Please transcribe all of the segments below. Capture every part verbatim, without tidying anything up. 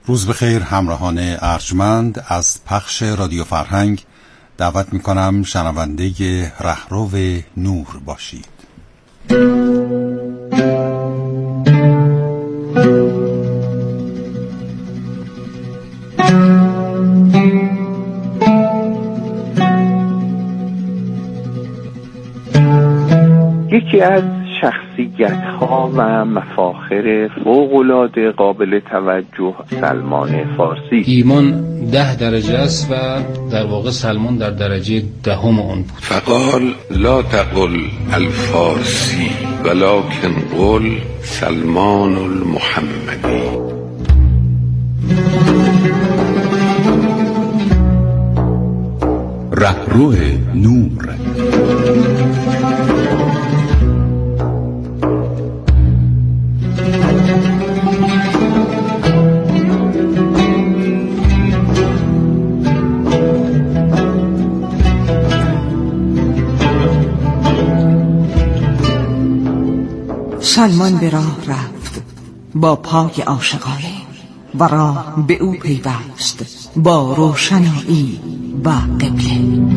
روز بخیر همراهان ارجمند. از پخش رادیو فرهنگ دعوت میکنم شنونده رهرو نور باشید. یکی از شخصیت‌ها و مفاخر فوق‌العاده قابل توجه سلمان فارسی. ایمان ده درجه است و در واقع سلمان در درجه دهم آن بود. فقال لا تقل الفارسی ولكن قل سلمان المحمدی. رهرو نور. سلمان به راه رفت با پای عاشقانه و راه به او پیوست با روشنایی و قبله.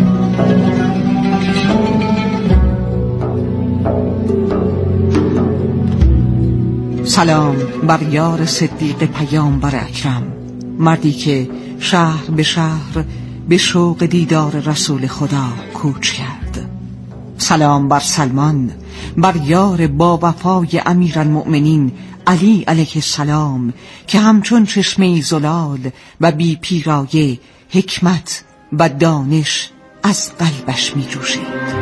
سلام بر یار صدیق پیامبر اکرم، مردی که شهر به شهر به شوق دیدار رسول خدا کوچ کرد. سلام بر سلمان، بر یار با وفای امیرالمؤمنین علی علیه السلام که همچون چشمه زلال و بی پیرایه حکمت و دانش از قلبش می جوشید.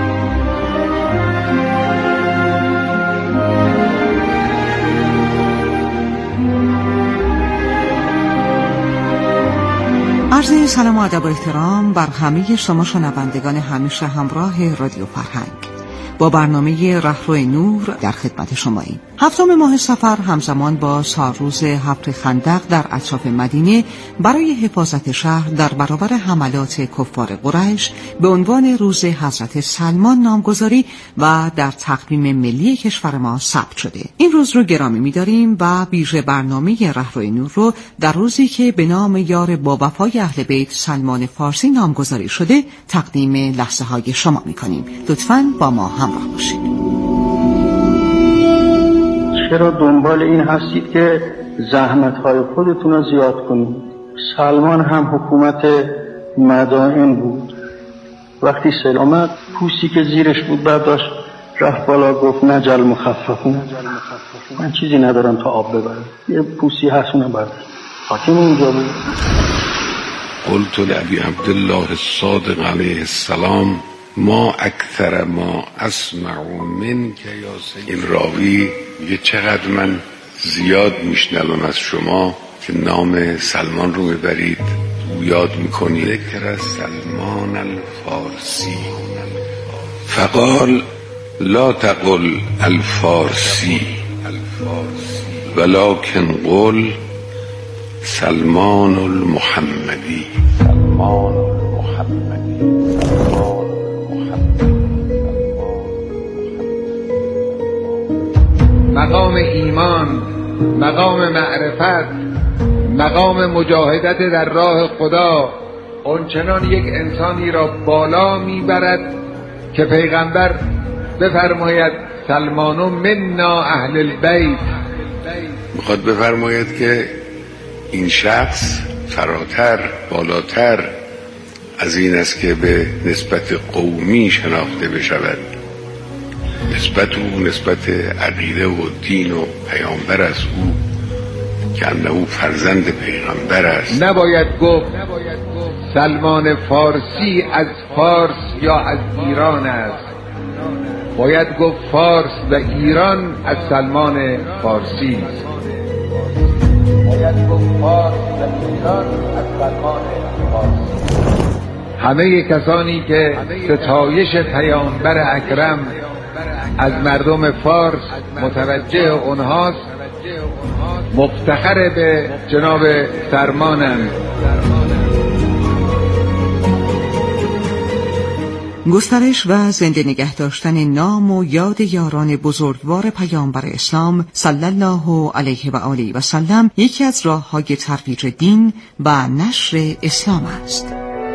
عرض سلام و ادب و احترام بر همه شما شنوندگان همیشه همراه رادیو فرهنگ. با برنامه رهرو نور در خدمت شماییم. هفتم ماه صفر همزمان با سالروز هفت خندق در اطراف مدینه برای حفاظت شهر در برابر حملات کفار قریش به عنوان روز حضرت سلمان نامگذاری و در تقویم ملی کشور ما ثبت شده. این روز رو گرامی می‌داریم و ویژه برنامه رهرو نور رو در روزی که به نام یار با وفای اهل بیت سلمان فارسی نامگذاری شده تقدیم لحظه‌های شما می‌کنیم. لطفاً با ما همراه باشید. چرا دنبال این هستید که زحمت‌های خودتون رو زیاد کنید؟ سلمان هم حکومت مدائن بود. وقتی سیل آمد پوستی که زیرش بود برداشت رفت بالا گفت نجل مخففون، من چیزی ندارم تا آب ببرم، یه پوستی هست اونم برداشت. حاکم اونجا بود. قلت لأبی عبدالله الصادق علیه السلام ما اکثر ما اسمع منک یا سید. این راوی میگه چقدر من زیاد میشنوم از شما که نام سلمان رو میبرید و یاد میکنید. ذکر سلمان الفارسی. فقال لا تقل الفارسی ولكن قل سلمان المحمدی. سلمان المحمدی. مقام ایمان، مقام معرفت، مقام مجاهدت در راه خدا اونچنان یک انسانی را بالا میبرد که پیغمبر بفرماید سلمانو منا اهل البیت. میخواد بفرماید که این شخص فراتر، بالاتر از این است که به نسبت قومی شناخته بشود. نسبت او نسبت عقیده و دین و پیامبر از او که انه فرزند پیغمبر است. نباید گفت سلمان فارسی از فارس یا از ایران است، باید گفت فارس و ایران از سلمان فارسی است. باید گفت فارس و ایران از سلمان فارسی. همه کسانی که ستایش پیامبر اکرم از مردم فارس متوجه اونهاست مفتخر به جناب سلمانند. گسترش و زنده نگه داشتن نام و یاد یاران بزرگوار پیامبر اسلام صلی الله علیه و آله و سلم یکی از راه‌های ترویج دین و نشر اسلام است.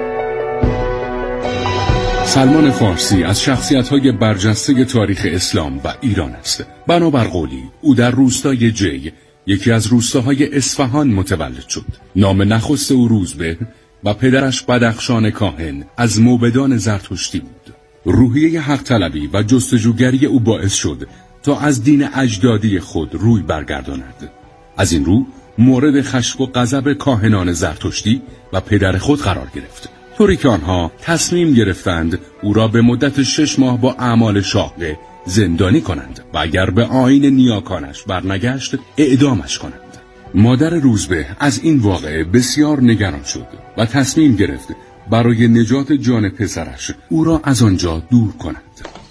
سلمان فارسی از شخصیت‌های برجسته تاریخ اسلام و ایران است. بنابر قولی او در روستای جی، یکی از روستاهای اصفهان متولد شد. نام نخست او روزبه و پدرش بدخشان کاهن از موبدان زرتشتی بود. روحیه حق طلبی و جستجوگری او باعث شد تا از دین اجدادی خود روی برگرداند. از این رو مورد خشم و غضب کاهنان زرتشتی و پدر خود قرار گرفت، طوری که آنها تصمیم گرفتند او را به مدت شش ماه با اعمال شاهقه زندانی کنند و اگر به آیین نیاکانش برنگشت اعدامش کنند. مادر روزبه از این واقعه بسیار نگران شد و تصمیم گرفت برای نجات جان پسرش او را از آنجا دور کند.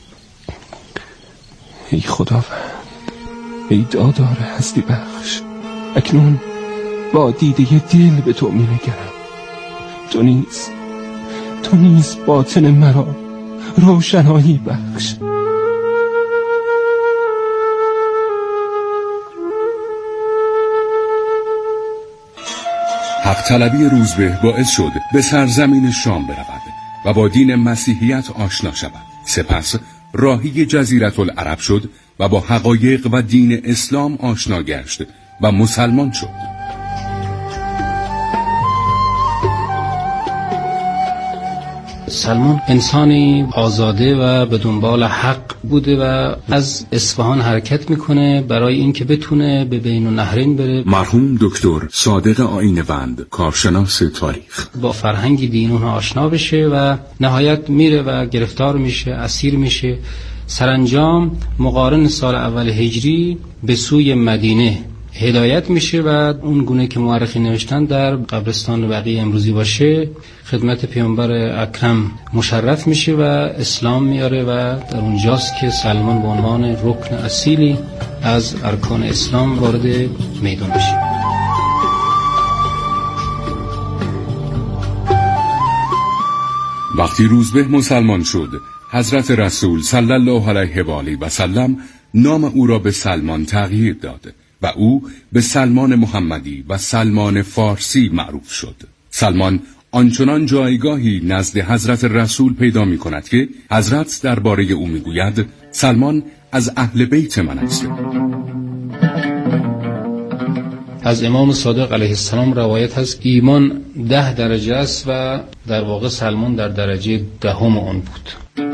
ای خداوند، ای دادار هستی بخش، اکنون با دیده دل به تو می نگرم. تو نیز تو نیز باطن مرا روشنایی بخش. حق طلبی روزبه باعث شد به سرزمین شام برود و با دین مسیحیت آشنا شود. سپس راهی جزیره العرب شد و با حقایق و دین اسلام آشنا گشت و مسلمان شد. سلمان انسانی آزاده و به دنبال حق بوده و از اصفهان حرکت میکنه برای اینکه بتونه به بین النهرین بره. مرحوم دکتر صادق آیین‌وند، کارشناس تاریخ، با فرهنگ دین اونها آشنا بشه و نهایت میره و گرفتار میشه، اسیر میشه. سرانجام مقارن سال اول هجری به سوی مدینه هدایت میشه و اون گونه که مورخی نوشتن در قبرستان بقیع امروزی باشه خدمت پیامبر اکرم مشرف میشه و اسلام میاره و در اونجاست که سلمان به عنوان رکن اصیلی از ارکان اسلام وارد میدان میشه. وقتی روزبه مسلمان شد، حضرت رسول صلی الله علیه و آله و سلم نام او را به سلمان تغییر داد و او به سلمان محمدی و سلمان فارسی معروف شد. سلمان آنچنان جایگاهی نزد حضرت رسول پیدا می کند که حضرت درباره او می گوید سلمان از اهل بیت من است. از امام صادق علیه السلام روایت هست ایمان ده درجه است و در واقع سلمان در درجه دهم آن بود.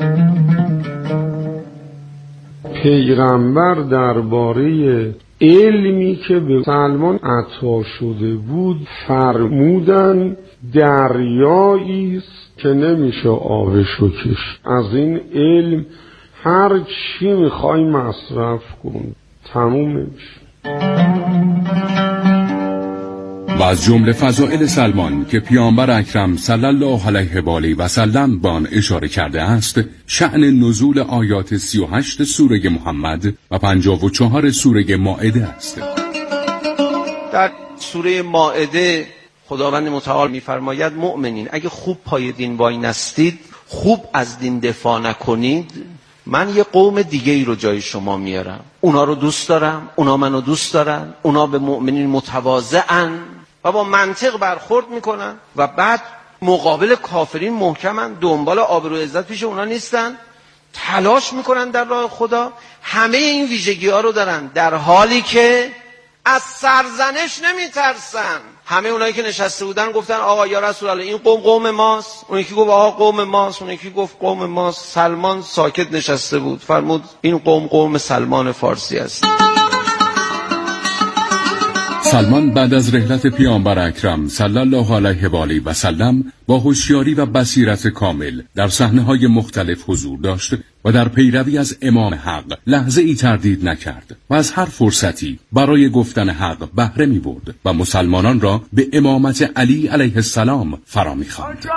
پیغمبر درباره علمی که به سلمان عطا شده بود فرمودن دریایی است که نمیشه آبشو کشید. از این علم هر چی میخوای مصرف کن تموم نمیشه. و از جمله فضائل سلمان که پیامبر اکرم صلی الله علیه و آله و سلم به آن اشاره کرده است شأن نزول آیات سی و هشت سوره محمد و پنجاه و چهار سوره مائده است. در سوره مائده خداوند متعال می‌فرماید مؤمنین اگه خوب پای دین وای نستید، خوب از دین دفاع نکنید، من یه قوم دیگه ای رو جای شما میارم. اونا رو دوست دارم، اونا منو دوست دارن، اونا به مؤمنین متواضعن و با منطق برخورد میکنن و بعد مقابل کافرین محکمن، دنبال آبرو عزت پیش اونا نیستن، تلاش میکنن در راه خدا. همه این ویژگی ها رو دارن در حالی که از سرزنش نمیترسن. همه اونایی که نشسته بودن گفتن آقا یا رسول الله این قوم قوم ماست، اون یکی گفت آقا قوم ماست، اون یکی گفت قوم ماست. سلمان ساکت نشسته بود، فرمود این قوم قوم سلمان فارسی است. سلمان بعد از رحلت پیامبر اکرم صلی الله علیه و آله و سلم با هوشیاری و بصیرت کامل در صحنه‌های مختلف حضور داشت و در پیروی از امام حق لحظه ای تردید نکرد و از هر فرصتی برای گفتن حق بهره می‌برد و مسلمانان را به امامت علی علیه السلام فرا می‌خواند.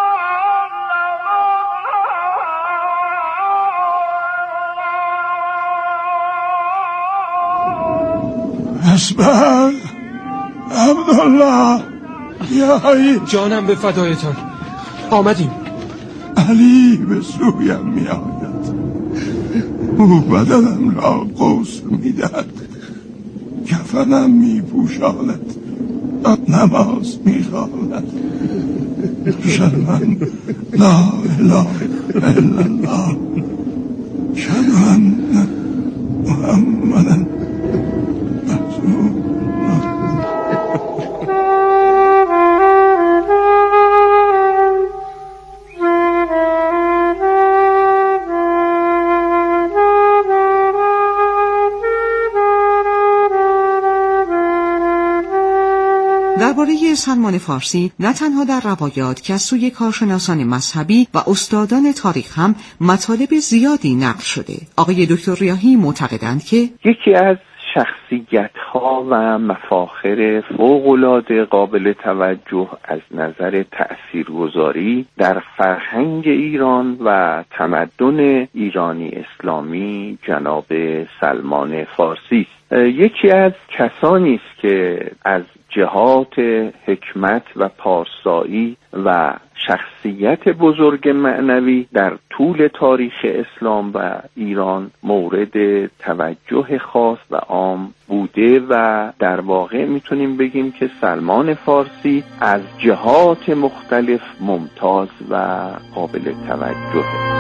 اسبل عبدالله بیایی جانم به فدایتان آمدیم. علی به سویم می آید، او بدنم را قوس می دهد، کفنم می پوشاند، نماز می خواند. اشهد ان لا اله الا الله، اشهد ان محمدا رسول الله. درباره سلمان فارسی نه تنها در روایات که از سوی کارشناسان مذهبی و استادان تاریخ هم مطالب زیادی نقل شده. آقای دکتر ریاحی معتقدند که یکی از شخصیت‌ها و مفاخر فوق‌العاده قابل توجه از نظر تأثیرگذاری در فرهنگ ایران و تمدن ایرانی اسلامی جناب سلمان فارسی است. یکی از کسانی است که از جهات حکمت و پارسایی و شخصیت بزرگ معنوی در طول تاریخ اسلام و ایران مورد توجه خاص و عام بوده و در واقع میتونیم بگیم که سلمان فارسی از جهات مختلف ممتاز و قابل توجهه.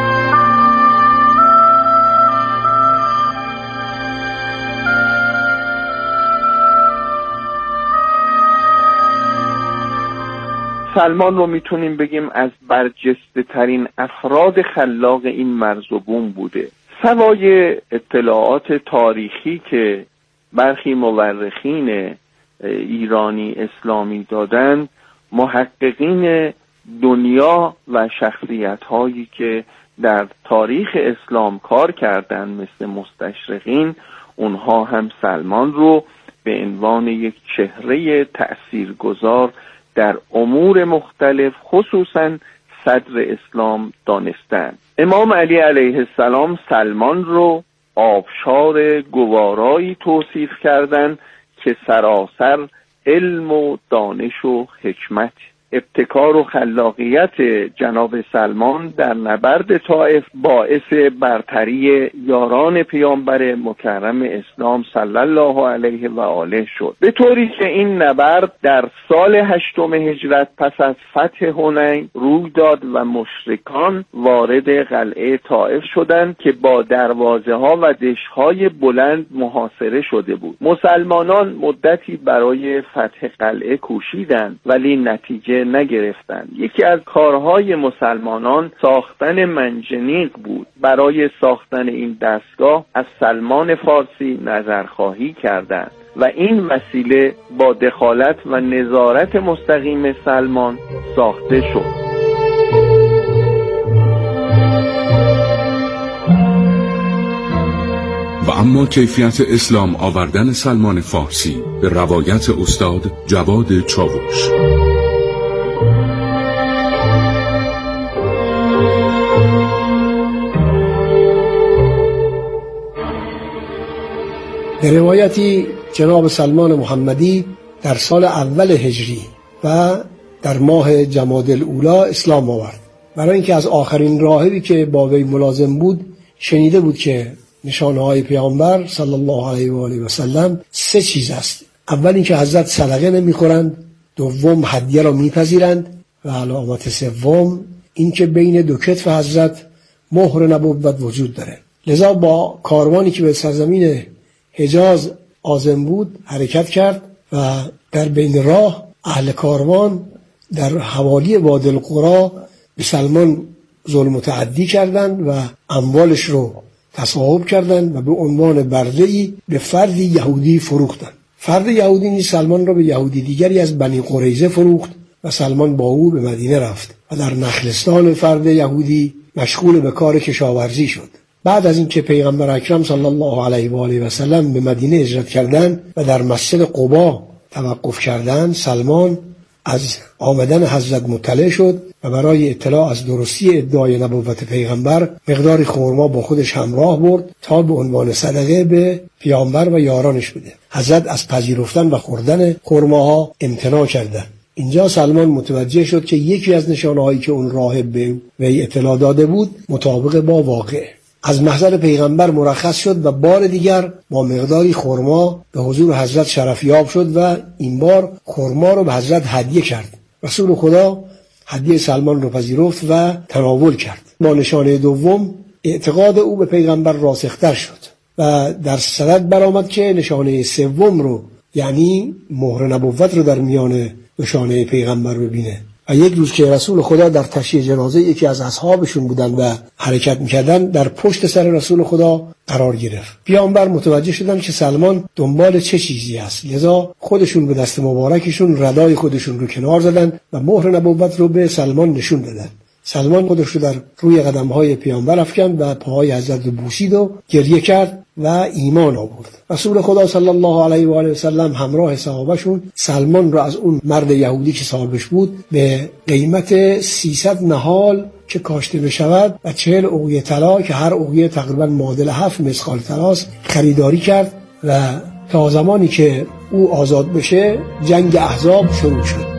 سلمان رو میتونیم بگیم از برجسته ترین افراد خلاق این مرز و بوم بوده. سوای اطلاعات تاریخی که برخی مورخین ایرانی اسلامی دادن، محققین دنیا و شخصیت هایی که در تاریخ اسلام کار کردن مثل مستشرقین، اونها هم سلمان رو به عنوان یک چهره تأثیرگذار در امور مختلف خصوصا صدر اسلام دانستند. امام علی علیه السلام سلمان رو آبشار گوارایی توصیف کردند که سراسر علم و دانش و حکمت. ابتکار و خلاقیت جناب سلمان در نبرد طائف باعث برتری یاران پیامبر مکرم اسلام صلی الله علیه و آله شد، به طوری که این نبرد در سال هشتم هجرت پس از فتح حنین روی داد و مشرکان وارد قلعه طائف شدند که با دروازه ها و دشت های بلند محاصره شده بود. مسلمانان مدتی برای فتح قلعه کوشیدند ولی نتیجه نگرفتند. یکی از کارهای مسلمانان ساختن منجنیق بود. برای ساختن این دستگاه از سلمان فارسی نظرخواهی کردند و این وسیله با دخالت و نظارت مستقیم سلمان ساخته شد. و اما کیفیت اسلام آوردن سلمان فارسی به روایت استاد جواد چاوش. به روایتی جناب سلمان محمدی در سال اول هجری و در ماه جمادی الاولی اسلام آورد. برای اینکه از آخرین راهبی که با وی ملازم بود شنیده بود که نشانه‌های پیامبر صلی الله علیه و آله و سلم سه چیز است. اول اینکه حضرت صدقه نمیخورند، دوم هدیه را میپذیرند و علامت سوم اینکه بین دو کتف حضرت مهر نبوت وجود داره. لذا با کاروانی که به سرزمین حجاز عازم بود حرکت کرد و در بین راه اهل کاروان در حوالی وادی القرا به سلمان ظلم و تعدی کردند و اموالش رو تصاحب کردند و به عنوان برده‌ای به فرد یهودی فروختند. فرد یهودی نیز سلمان را به یهودی دیگری از بنی قریظه فروخت و سلمان با او به مدینه رفت و در نخلستان فرد یهودی مشغول به کار کشاورزی شد. بعد از اینکه پیغمبر اکرم صلی الله علیه و آله و سلم به مدینه هجرت کردند و در مسجد قبا توقف کردند، سلمان از آمدن حضرت مطلع شد و برای اطلاع از درستی ادعای نبوت پیغمبر مقداری خرما با خودش همراه برد تا به عنوان صدقه به پیامبر و یارانش بده. حضرت از پذیرفتن و خوردن خرماها امتناع کردند اینجا سلمان متوجه شد که یکی از نشانه‌هایی که اون راهب به وی اطلاع داده بود مطابق با واقع. از محضر پیغمبر مرخص شد و بار دیگر با مقداری خرما به حضور حضرت شرفیاب شد و این بار خرما رو به حضرت هدیه کرد. رسول خدا هدیه سلمان رو پذیرفت و تناول کرد. با نشانه دوم اعتقاد او به پیغمبر راسختر شد و در صدد برآمد که نشانه سوم رو، یعنی مهر نبوت رو در میان نشانه پیغمبر ببینه. و یک روز که رسول خدا در تشییع جنازه یکی از اصحابشون بودن و حرکت میکردن، در پشت سر رسول خدا قرار گرفت. پیامبر متوجه شدن که سلمان دنبال چه چیزی است، لذا خودشون به دست مبارکشون ردای خودشون رو کنار زدن و مهر نبوت رو به سلمان نشون دادن. سلمان خودش رو در روی قدم‌های پیامبر افکند و پاهای حضرت رو بوسید و گریه کرد و ایمان آورد. رسول خدا صلی الله علیه و آله و سلم همراه صحابهشون سلمان رو از اون مرد یهودی که صاحبش بود به قیمت سیصد نهال که کاشته بشود و چهل اوقیه طلا که هر اوقیه تقریبا معادل هفت مسقال طلاست خریداری کرد و تا زمانی که او آزاد بشه جنگ احزاب شروع شد.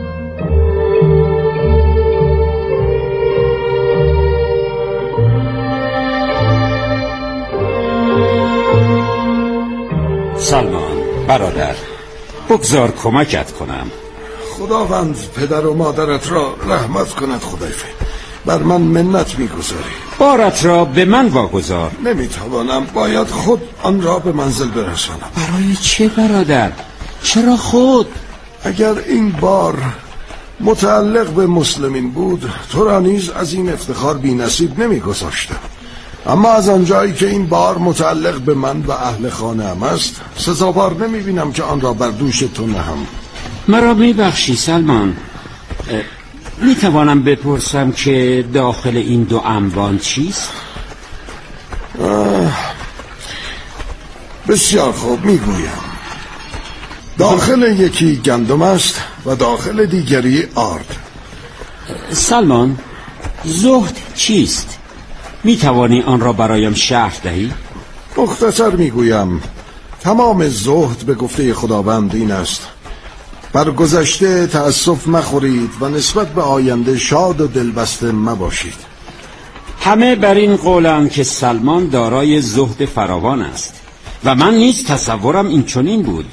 سلمان برادر، بگذار کمکت کنم. خداوند پدر و مادرت را رحمت کند. خدایفه بر من منت میگذاری. بارت را به من واگذار. نمیتوانم، باید خود آن را به منزل برسانم. برای چه برادر؟ چرا خود؟ اگر این بار متعلق به مسلمین بود تو را نیز از این افتخار بی نصیب نمیگذاشتم، اما از آنجایی که این بار متعلق به من و اهل خانه ام است سزاوار نمی بینم که آن را بر دوش تو نهم. مرا می بخشی سلمان؟ می توانم بپرسم که داخل این دو انبان چیست؟ بسیار خوب می گویم. داخل یکی گندم است و داخل دیگری آرد. سلمان، زهد چیست؟ می توانی آن را برایم شرح دهی؟ مختصر می گویم تمام زهد به گفته خداوند این است: بر گذشته تأسف مخورید و نسبت به آینده شاد و دلبسته مباشید. همه بر این قولند که سلمان دارای زهد فراوان است و من نیز تصورم این چنین بود،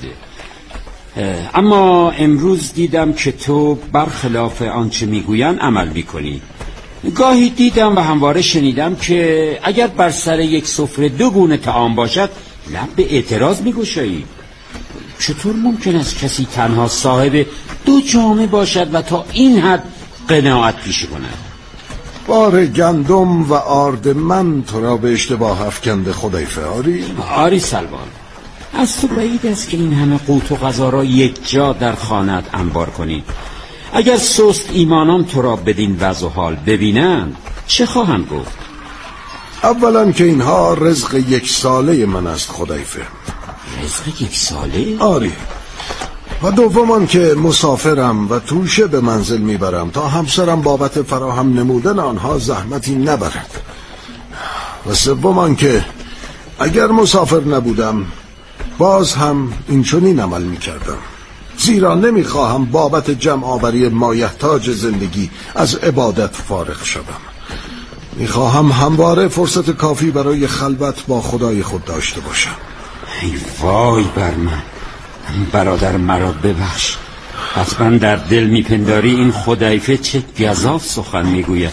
اما امروز دیدم که تو برخلاف آنچه میگویند عمل میکنی. گاهی دیدم و همواره شنیدم که اگر بر سر یک سفره دو گونه طعام باشد لب به اعتراض میگشایی. چطور ممکن است کسی تنها صاحب دو جامه باشد و تا این حد قناعت پیشه کند؟ بار گندم و آرد من تو را به اشتباه افکنده خدایفه. آری؟ آری سلمان، از تو بعید است که این همه قوت و غذا را یک جا در خانه‌ات انبار کنی. اگر سست ایمانان تو را بدین وضع و حال ببینند چه خواهند گفت؟ اولا که اینها رزق یک ساله من است خدایفه. رزق یک ساله؟ آری. و دومان که مسافرم و توشه به منزل میبرم تا همسرم بابت فراهم نمودن آنها زحمتی نبرد. و سومان که اگر مسافر نبودم باز هم این چنین عمل میکردم، زیرا نمیخواهم بابت جمع آوری مایحتاج زندگی از عبادت فارغ شدم. میخواهم همواره فرصت کافی برای خلوت با خدای خود داشته باشم. ای وای بر من برادر، مرا ببخش. حتما در دل میپنداری این خدایفه چه گزاف سخن میگوید.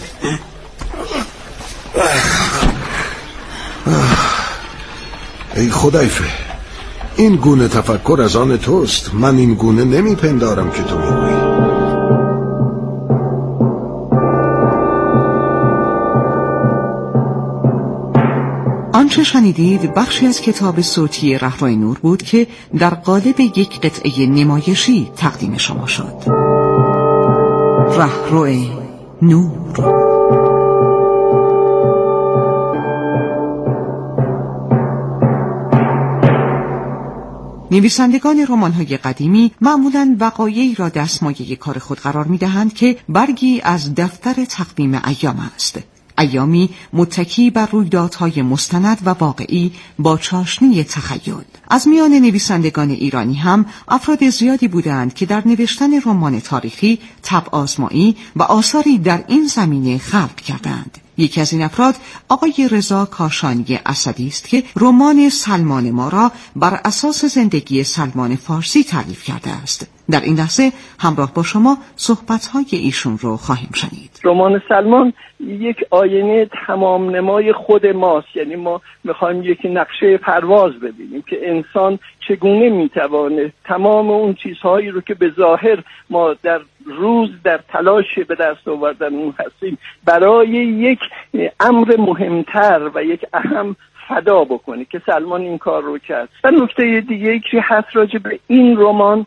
ای خدایفه، این گونه تفکر از آن توست. من این گونه نمیپندارم که تو میگویی. آنچه شنیدید بخشی از کتاب صوتی رهرو نور بود که در قالب یک قطعه نمایشی تقدیم شما شد. رهرو نور. نویسندگان رمان‌های قدیمی معمولاً وقایعی را دستمایه کار خود قرار می‌دهند که برگی از دفتر تقویم ایام است. ایامی متکی بر رویدادهای مستند و واقعی با چاشنی تخیل. از میان نویسندگان ایرانی هم افراد زیادی بودند که در نوشتن رمان تاریخی طبع آزمایی و آثاری در این زمینه خلق کردند. یکی از این افراد آقای رضا کاشانی اسدی است که رمان سلمان ما را بر اساس زندگی سلمان فارسی تألیف کرده است. در این لحظه همراه با شما صحبت‌های ایشون رو خواهیم شنید. رمان سلمان یک آینه تمام نمای خود ماست، یعنی ما میخوایم یک نقشه پرواز ببینیم که انسان چگونه میتوانه تمام اون چیزهایی رو که به ظاهر ما در روز در تلاش به دست آوردن اون هستیم برای یک امر مهمتر و یک اهم فدا بکنه که سلمان این کار رو کرد. و نکته دیگه که هست راجع به این رمان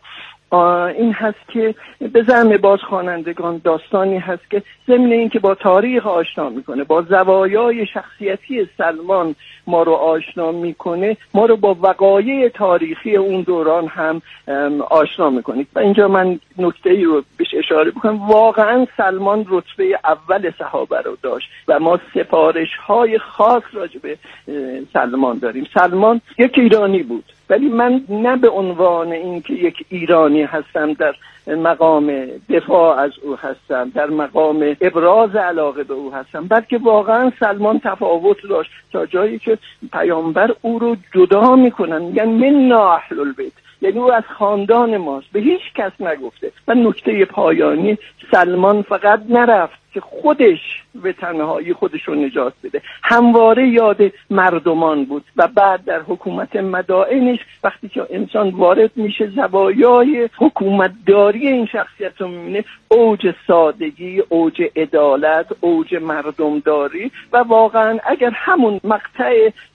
این هست که به زعم باز خوانندگان داستانی هست که ضمن این که با تاریخ آشنا میکنه، با زوایای شخصیتی سلمان ما رو آشنا میکنه، ما رو با وقایع تاریخی اون دوران هم آشنا میکنه. و اینجا من نکته ای رو بهش اشاره بکنم. واقعا سلمان رتبه اول صحابه رو داشت و ما سفارش های خاص راجع به سلمان داریم. سلمان یک ایرانی بود، ولی من نه به عنوان اینکه یک ایرانی هستم در مقام دفاع از او هستم، در مقام ابراز علاقه به او هستم، بلکه واقعا سلمان تفاوت داشت تا جایی که پیامبر او رو جدا میکنن، میگن منا اهل البیت، یعنی او از خاندان ماست، به هیچ کس نگفته. و نکته پایانی، سلمان فقط نرفت که خودش به تنهایی خودش رو نجات بده، همواره یاد مردمان بود. و بعد در حکومت مدائنش وقتی که انسان وارد میشه زوایای حکومتداری این شخصیت رو میبینه، اوج سادگی، اوج عدالت، اوج مردمداری. و واقعا اگر همون مقطع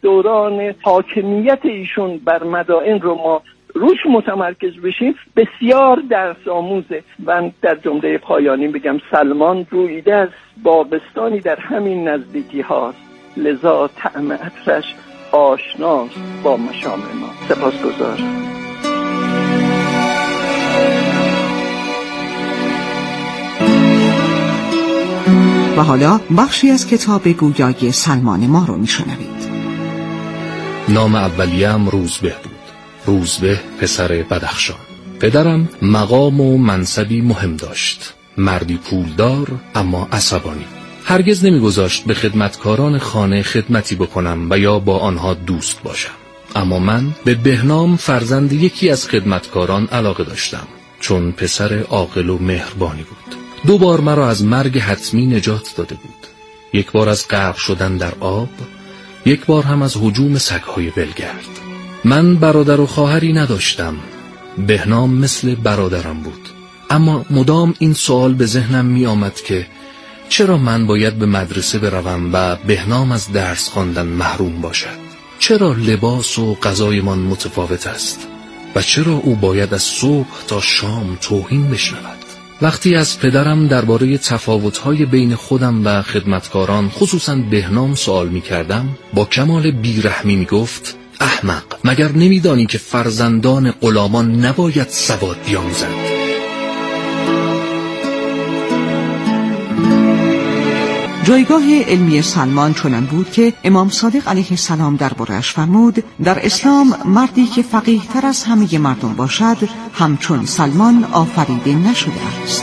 دوران حاکمیت ایشون بر مدائن رو ما روش متمرکز بشیم بسیار درس آموزه. و در جمله پایانی بگم سلمان رویده از باغستانی در همین نزدیکی هاست، لذا طعم عطرش آشناست با مشام ما. سپاسگزارم. و حالا بخشی از کتاب گویای سلمان ما رو میشنوید. نام اولیه‌ام روزبه بود. روزبه پسر بدخشان. پدرم مقام و منصبی مهم داشت، مردی پولدار اما عصبانی. هرگز نمیگذاشت به خدمتکاران خانه خدمتی بکنم و یا با آنها دوست باشم. اما من به بهنام فرزند یکی از خدمتکاران علاقه داشتم، چون پسر عاقل و مهربانی بود. دو بار مرا از مرگ حتمی نجات داده بود، یک بار از غرق شدن در آب، یک بار هم از هجوم سگ‌های ولگرد. من برادر و خواهری نداشتم، بهنام مثل برادرم بود. اما مدام این سوال به ذهنم می آمد که چرا من باید به مدرسه بروم و بهنام از درس خواندن محروم باشد؟ چرا لباس و غذایمان متفاوت است؟ و چرا او باید از صبح تا شام توهین بشنود؟ وقتی از پدرم درباره تفاوت‌های بین خودم و خدمتکاران خصوصاً بهنام سوال می‌کردم، با کمال بیرحمی می‌گفت: احمق، مگر نمی‌دانی که فرزندان غلامان نباید سواد بیاموزند؟ جایگاه علمی سلمان چنان بود که امام صادق علیه السلام درباره‌اش فرمود: در اسلام مردی که فقیه تر از همه مردم باشد همچون سلمان آفریده نشده است.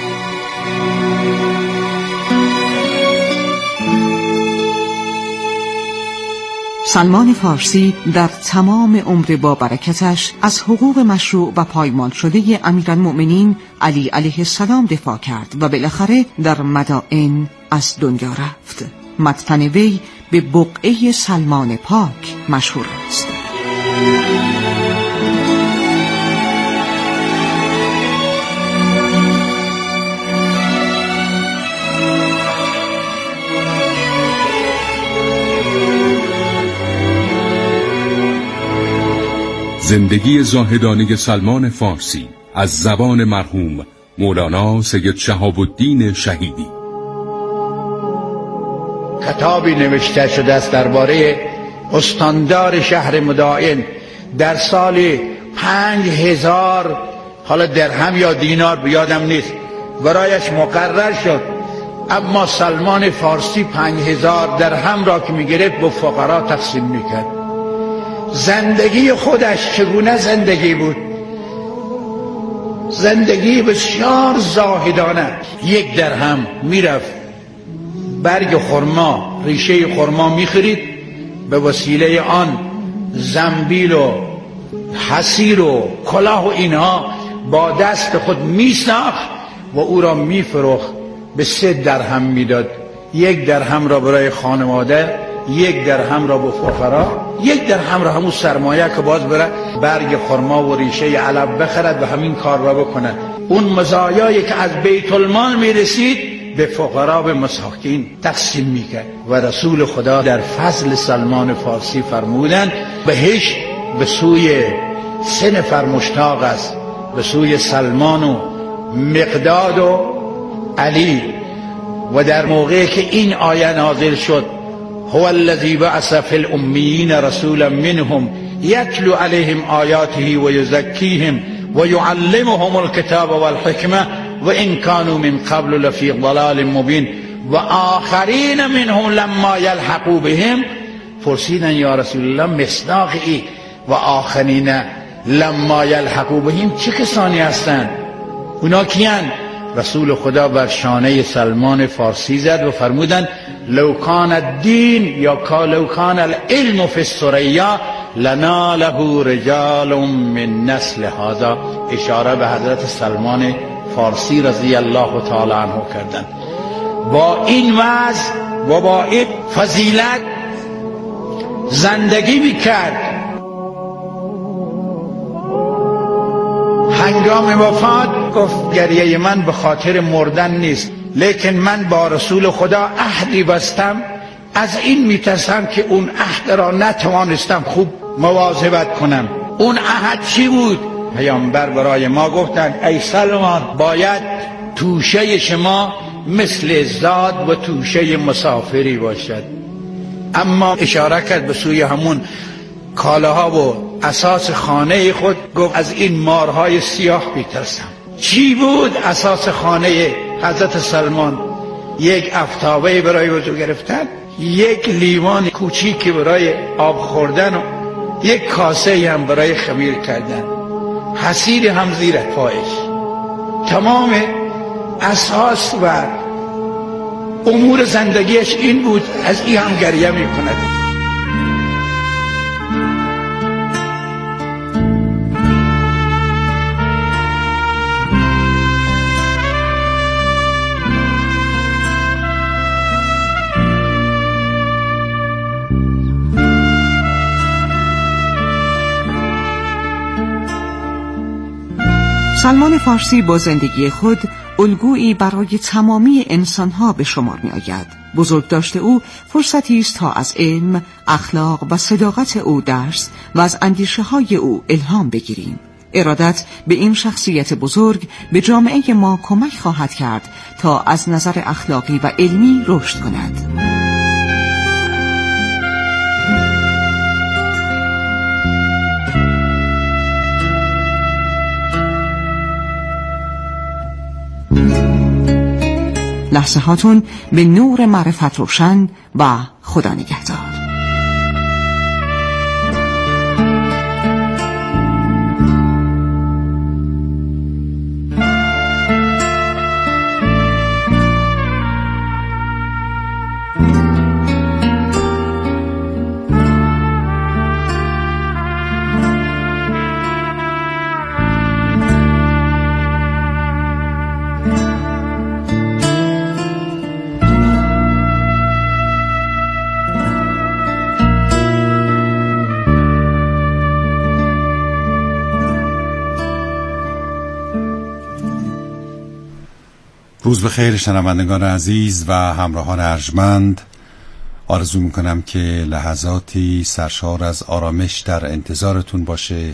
سلمان فارسی در تمام عمر با برکتش از حقوق مشروع و پایمال شده امیرالمؤمنین علی علیه السلام دفاع کرد و بالاخره در مدائن از دنیا رفت. مدفن وی به بقعه سلمان پاک مشهور است. زندگی زاهدانه سلمان فارسی از زبان مرحوم مولانا سید شهاب الدین شهیدی. کتابی نوشته شده است درباره استاندار شهر مدائن در سال پنج هزار حالا درهم یا دینار بیادم نیست برایش مقرر شد اما سلمان فارسی پنج هزار درهم را که میگرفت به فقرا تقسیم میکرد. زندگی خودش چگونه زندگی بود؟ زندگی بسیار زاهدانه. یک درهم میرفت برگ خرما، ریشه خرما میخرید، به وسیله آن زنبیل و حصیر و کلاه و اینها با دست خود میساخت و او را میفروخت. به سه درهم میداد، یک درهم را برای خانواده، یک درهم را به فقرا، یک درهم را همون سرمایه که باز بره برگ خرما و ریشه علب بخرد و همین کار را بکنه. اون مزایایی که از بیت المال میرسید به فقرا به مساکین تقسیم میکرد. و رسول خدا در فضل سلمان فارسی فرمودند بهش به سوی سه نفر مشتاق است، به سوی سلمان و مقداد و علی. و در موقعی که این آیه نازل شد هو الذی بعث فی الامیین رسولا منهم یتلو علیهم آیاته و یزکیهم و یعلمهم الکتاب والحکمه و ان کانوا من قبل لفی ضلال مبین و آخرین منهم لما یلحقوا بهم. پرسیدن یا رسول الله مصداق ای و آخرین لما یلحقوا بهم چه کسانی هستند؟ اونا کیان؟ رسول خدا بر شانه سلمان فارسی زد و فرمودند لو کان الدین یا لو کان العلم فی الثریا لناله رجال من نسل هذا. اشاره به حضرت سلمان فارسی رضی الله تعالی عنه کردند. با این وضع و با این فضیلت زندگی میکرد. هنگام وفات گفت گریه من به خاطر مردن نیست، لیکن من با رسول خدا عهدی بستم، از این میترسم که اون عهد را نتوانستم خوب مواظبت کنم. اون عهد چی بود؟ پیامبر برای ما گفتند ای سلمان باید توشه شما مثل زاد و توشه مسافری باشد. اما اشاره کرد به سوی همون کالاها و اساس خانه خود، گفت از این مارهای سیاه میترسم. چی بود اساس خانه حضرت سلمان؟ یک افتابه برای وضو گرفتن، یک لیوان کوچیکی برای آب خوردن و یک کاسه هم برای خمیر کردن، حصیر هم زیر پایش. تمام اساس و امور زندگیش این بود. از این هم گریه میکند. سلمان فارسی با زندگی خود الگویی برای تمامی انسانها به شمار می آید. بزرگداشت او فرصتی است تا از علم، اخلاق و صداقت او درس و از اندیشه های او الهام بگیریم. ارادت به این شخصیت بزرگ به جامعه ما کمک خواهد کرد تا از نظر اخلاقی و علمی رشد کند. لحظه هاتون به نور معرفت روشن و خدا نگهدار. روز بخیر شنوندگان عزیز و همراهان ارجمند. آرزو میکنم که لحظاتی سرشار از آرامش در انتظارتون باشه